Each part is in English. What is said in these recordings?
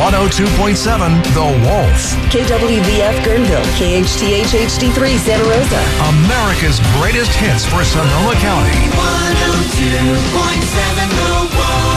102.7 The Wolf. KWVF Guerneville, KHTH HD3 Santa Rosa. America's greatest hits for Sonoma County. 102.7 The Wolf.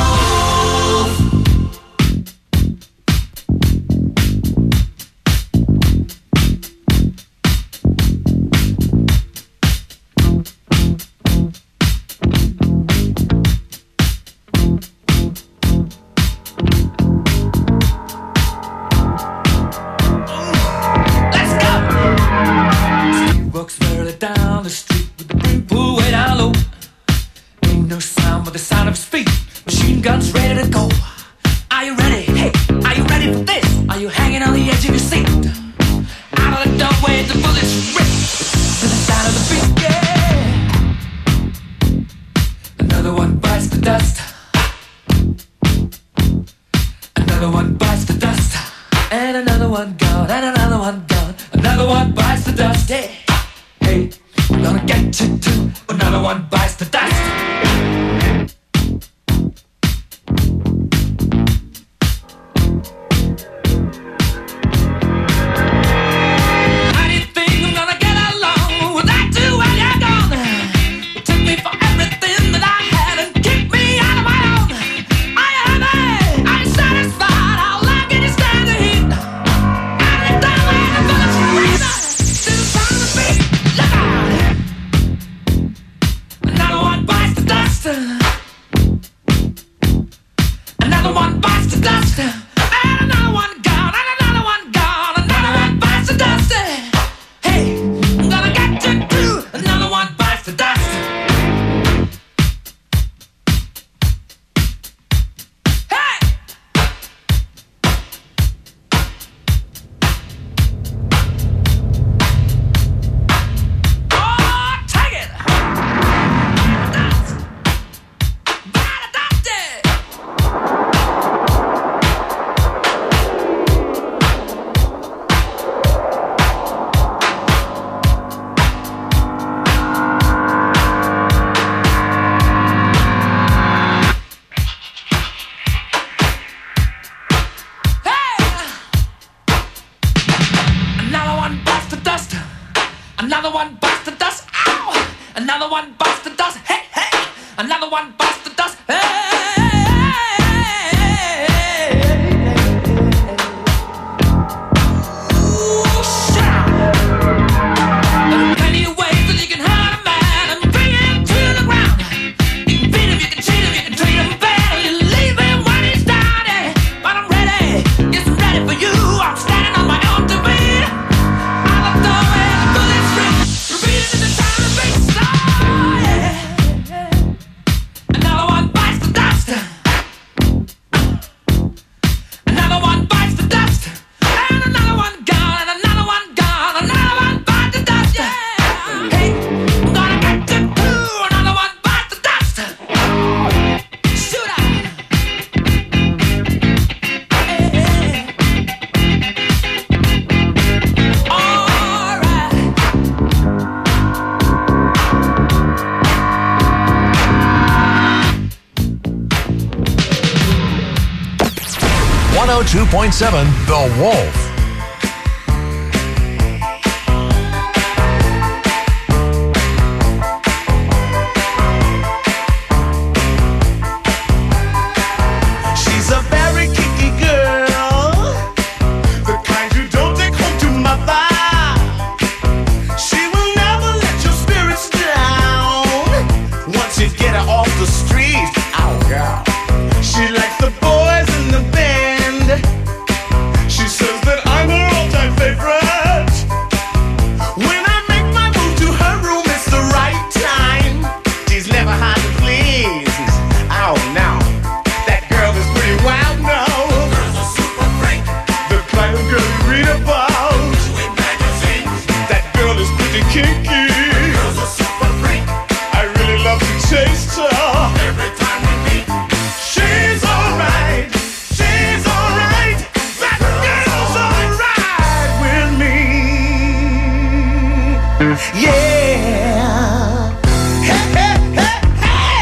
The Wolf.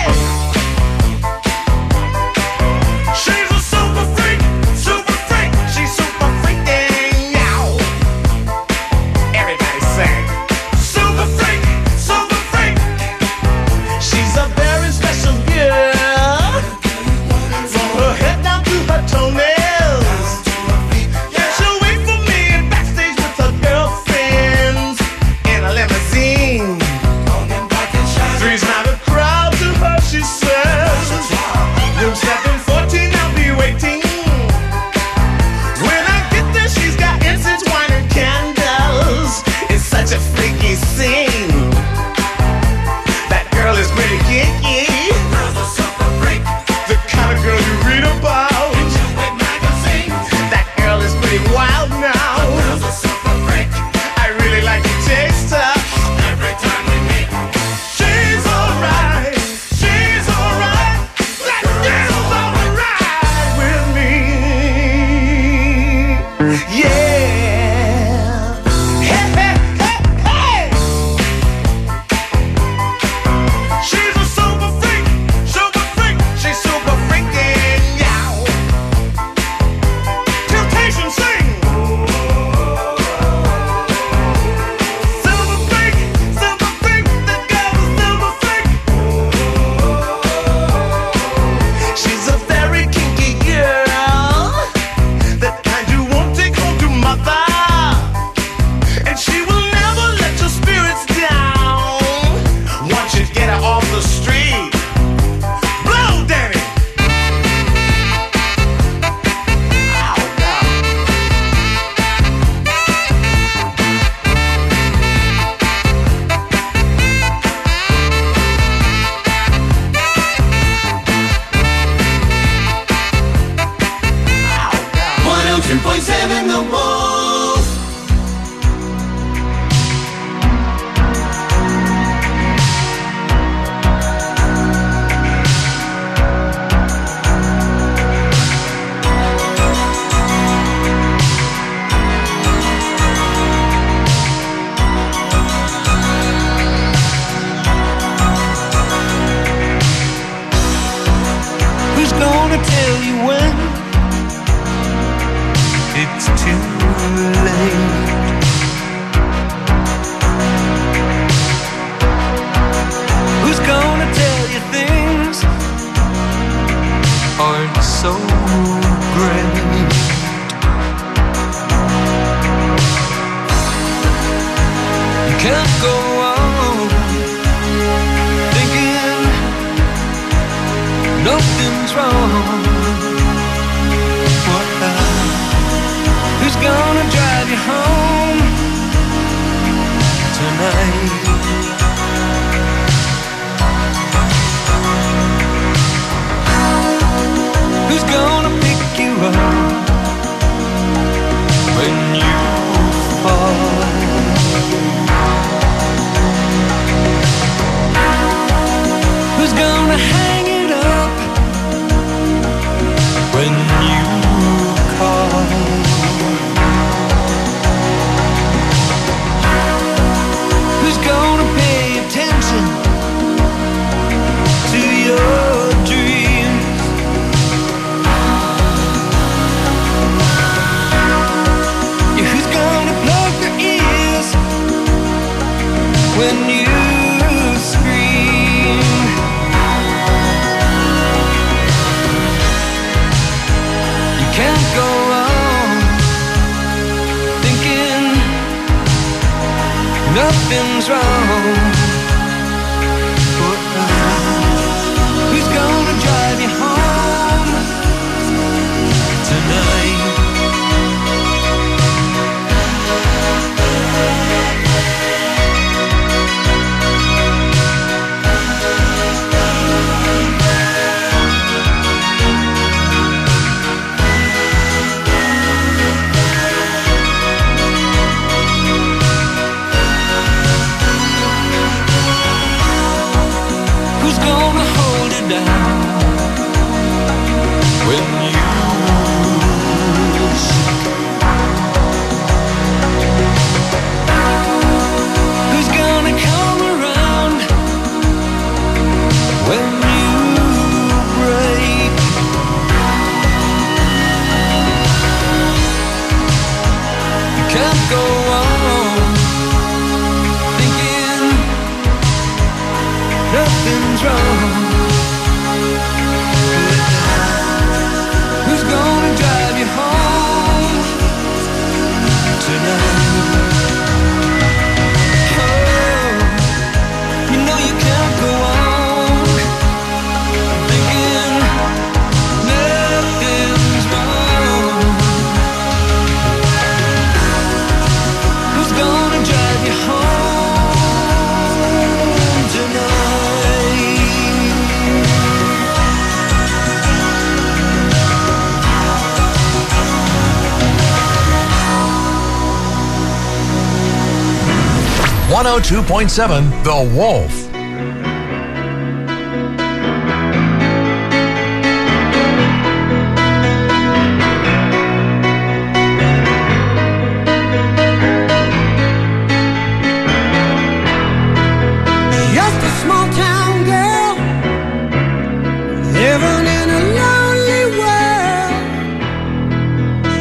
She's a super freak, 102.7 The Wolf.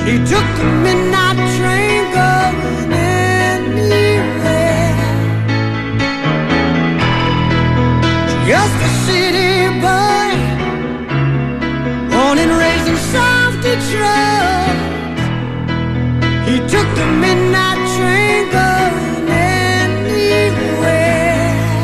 He took the midnight train going anywhere. Just a city boy, born and raised in South Detroit. He took the midnight train going anywhere.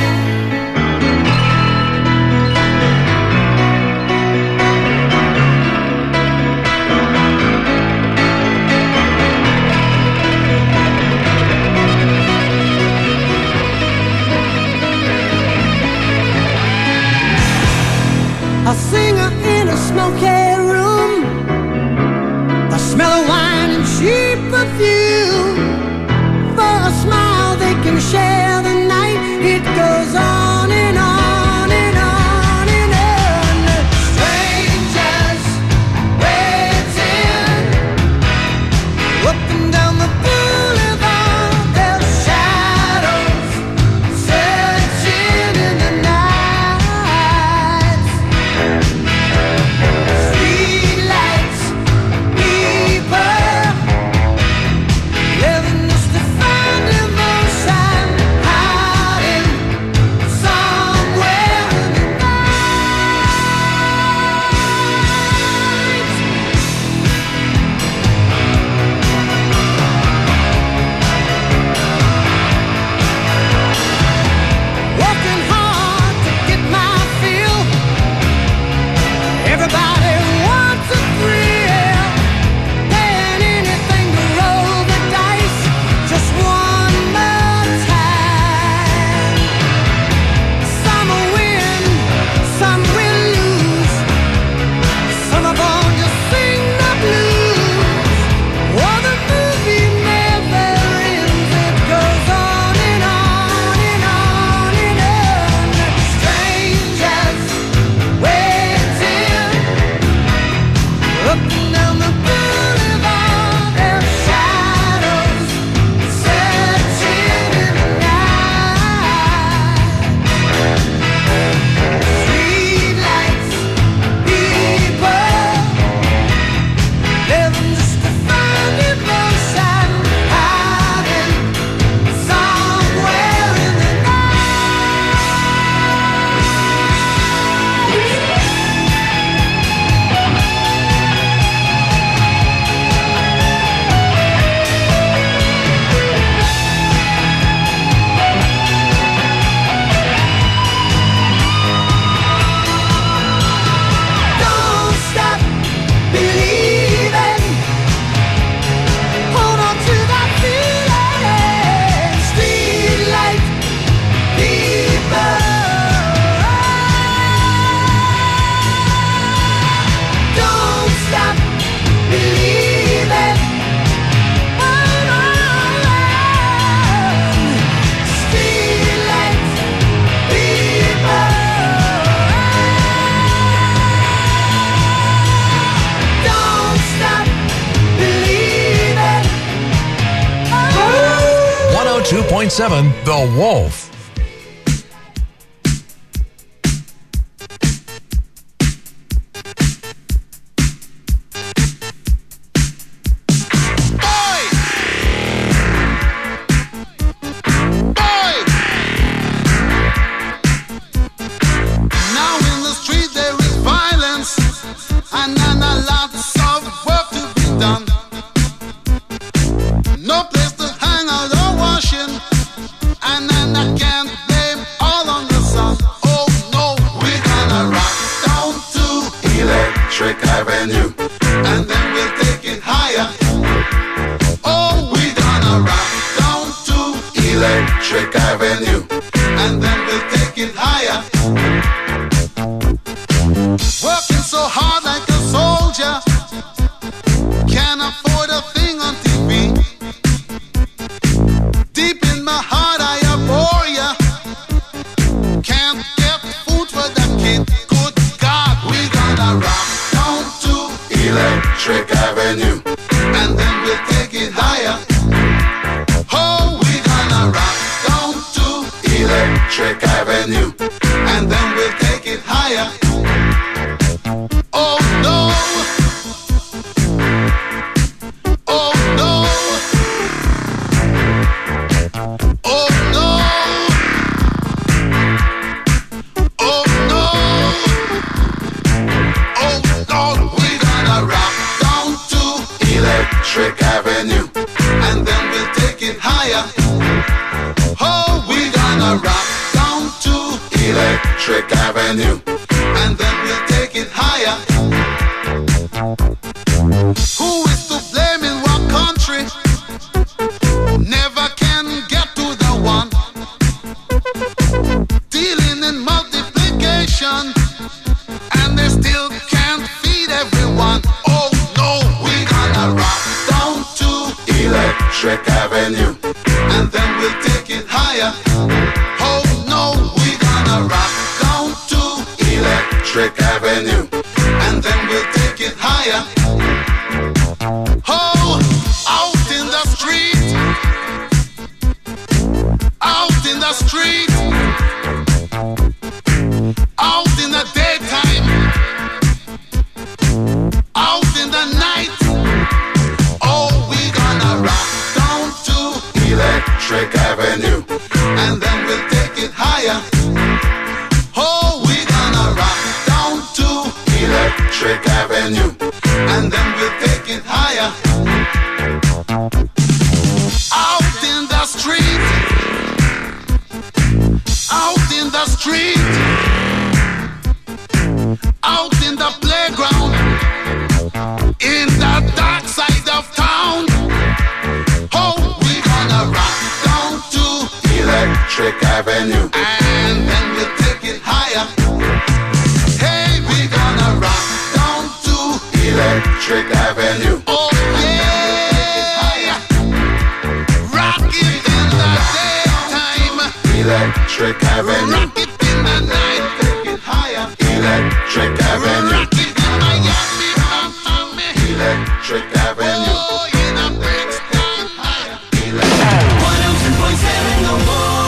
A singer in a smoky room, the smell of wine and cheap perfume. For a smile they can share the night. It goes on and on and on and on. Strangers waiting up and down the boulevard. Their shadows searching in the night. Streetlights, people living just to find emotion, hiding somewhere in the working hard to get my fill. Everybody wants a thrill. Paying anything to roll the dice just one more time. Some will win, some will lose. Some are born to sing the blues. Oh, the movie never ends. It goes on and on and on and on. Strangers waiting up and down the boulevard. Their shadows searching in the night. Streetlights, people living just to find emotion, hiding somewhere in the Don't stop believing. Hold on to that feeling. Streetlight people. Don't stop believing. Hold on. Streetlight people. Don't stop believing. 102.7 The Wolf. Now in the street there is violence, and then a lots of work to be done. No place to hang out or washing, and then I can't blame all on the sun. Oh no, we're gonna rock down to Electric Avenue, and then we'll take it higher. Oh, we're gonna rock down to Electric Avenue, and then we'll take it higher. Working so hard like a soldier, can't afford a thing on TV. Deep in my heart I abhor ya. Can't get food for that kid. Good God, we gonna rock down to Electric Avenue, and then we'll take it higher. Oh, we gonna rock down to Electric Avenue, and then we'll take it higher. Oh no, Electric Avenue, and then we'll take it higher. Oh, we're gonna rock down to Electric Avenue, and then we'll take it higher. Who is to blame in what country? Never can get to the one. Dealing in multiplication, and they still can't feed everyone. Oh no, we're gonna rock down to Electric Avenue, and then we'll take it higher. Oh no, we're gonna rock down to Electric Avenue, and then we'll take it higher. Oh, out in the street, out in the street, out in the daytime, out in the night. Oh, we're gonna rock down to Electric Avenue, and then we'll take it higher. Oh, we're gonna rock down to Electric Avenue, and then we'll take it higher. Out in the street, out in the street, out in the playground, in the dark side of town. Oh, we're gonna rock down to Electric Avenue, and then we'll take it higher. Hey, we're gonna rock down to Electric Avenue. Oh yeah, rock it in the daytime, Electric Avenue. Rock it in the night, take it higher, Electric Avenue. Rock it in Miami, Miami, Electric Avenue. Oh, in the Brixton, higher, Electric. 102.7 no more.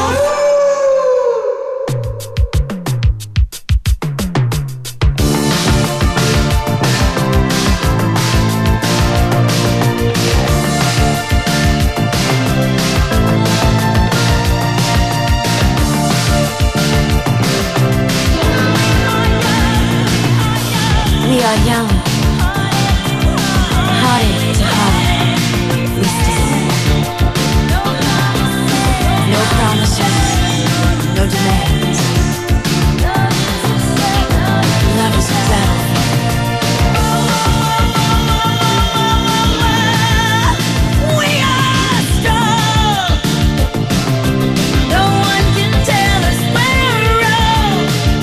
We are young, heartache to heartache, we stand. No promises, no demands. Love is a battlefield. We are strong. No one can tell us we're wrong.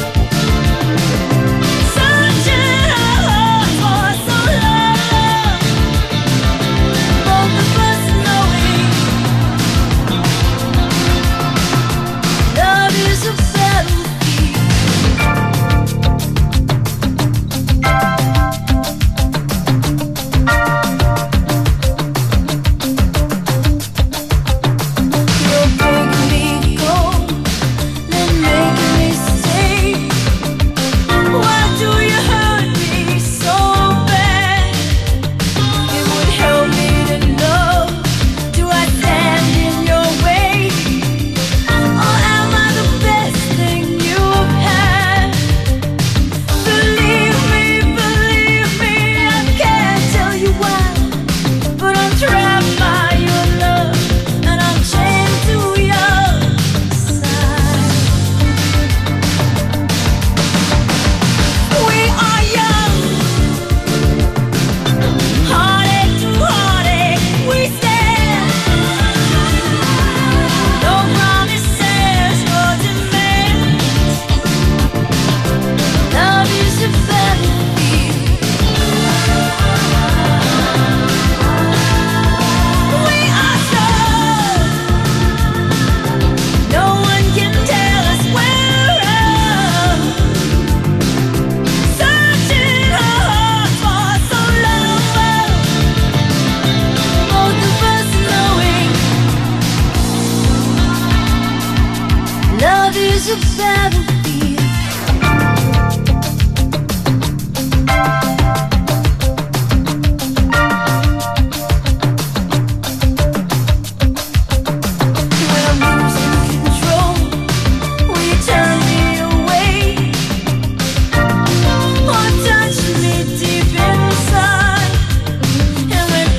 Searching our hearts for so long. Both of us knowing love is a battlefield. You're breaking me cold, then making me stay. Why do you hurt me so bad? It would help me to know, do I stand in your way? Or am I the best thing you've had? Believe me, I can't tell you why, but I'm trapped by your love, and I'm chained to your side. We are young, heartache to heartache, we stand. No promises, no demands. Love is a battlefield. We are strong. No one can tell us we're wrong. Searching our hearts for so long. Both of us knowing love is a battlefield. When I'm losing control, will you turn me away? Or touch me deep inside? And when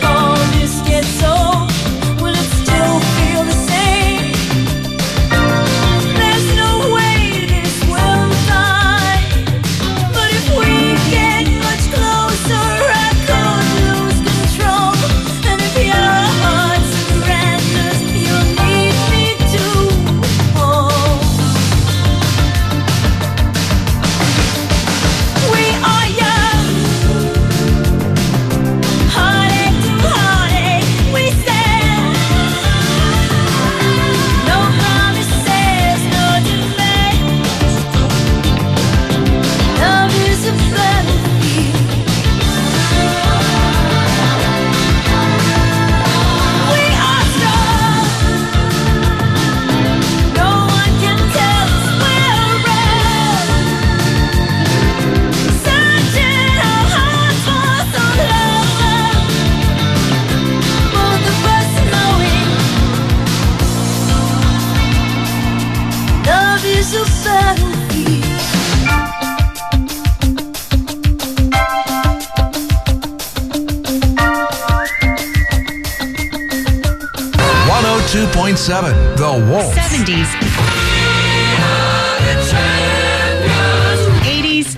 102.7 The Wolf. 70s. 80s.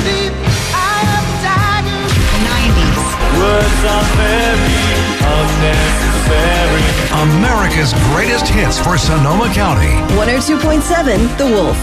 90s. Words are very unnecessary. America's greatest hits for Sonoma County. 102.7 The Wolf.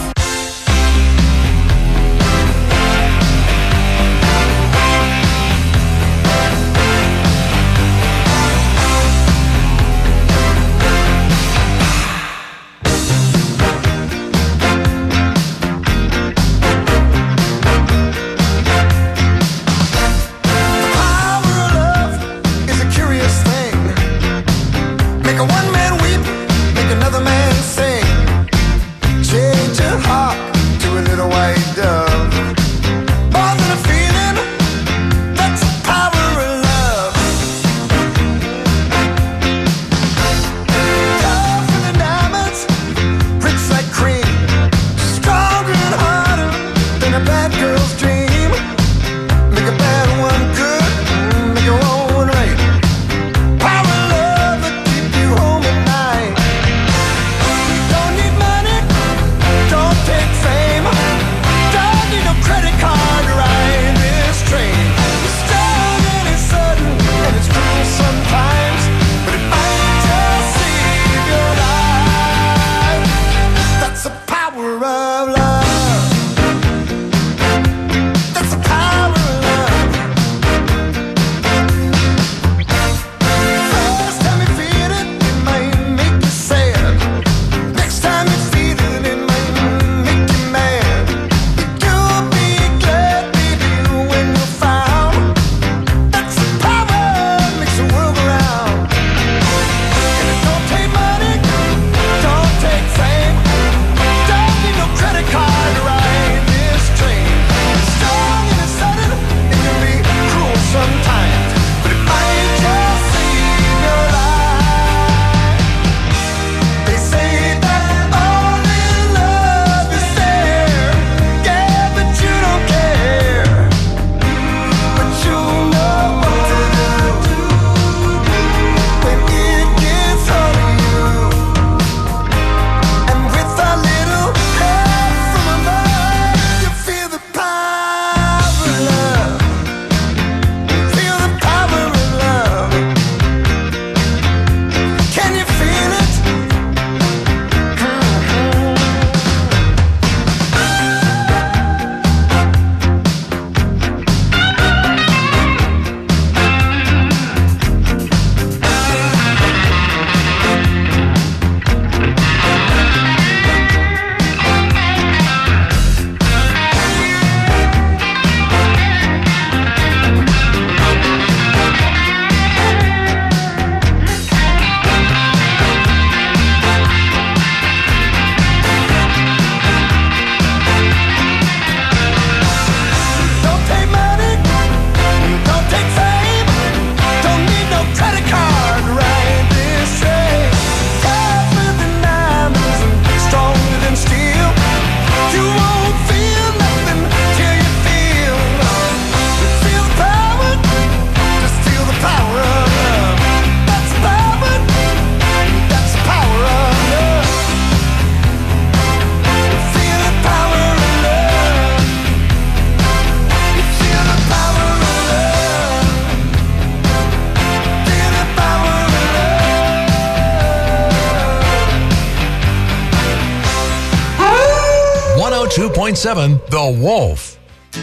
.7 The Wolf.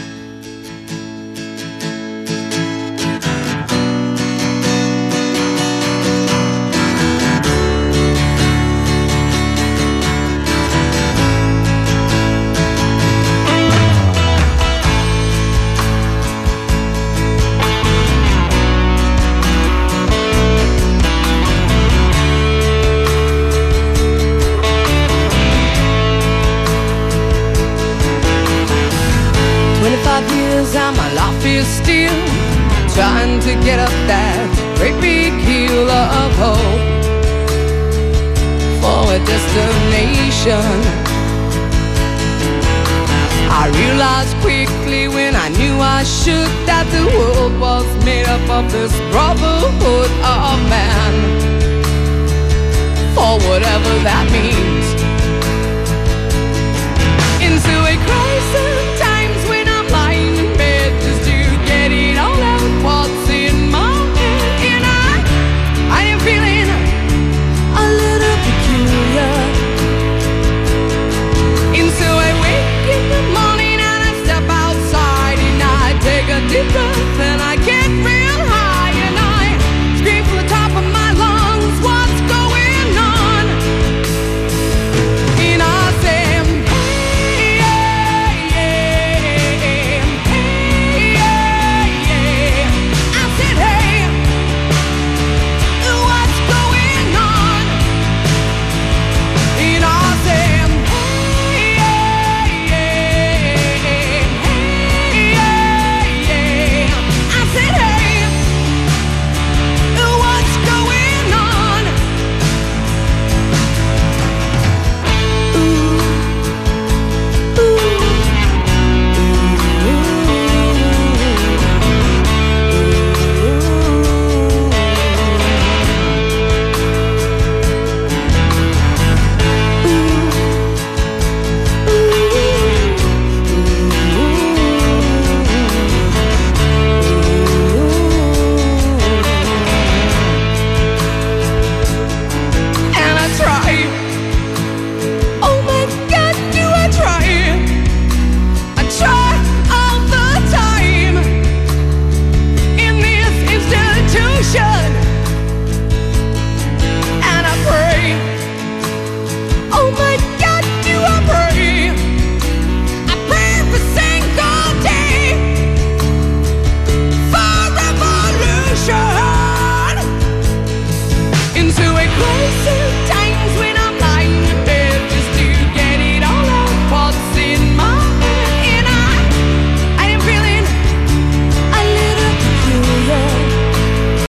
Still trying to get up that great big hill of hope for a destination. I realized quickly when I knew I should that the world was made up of this brotherhood of man. or whatever that means.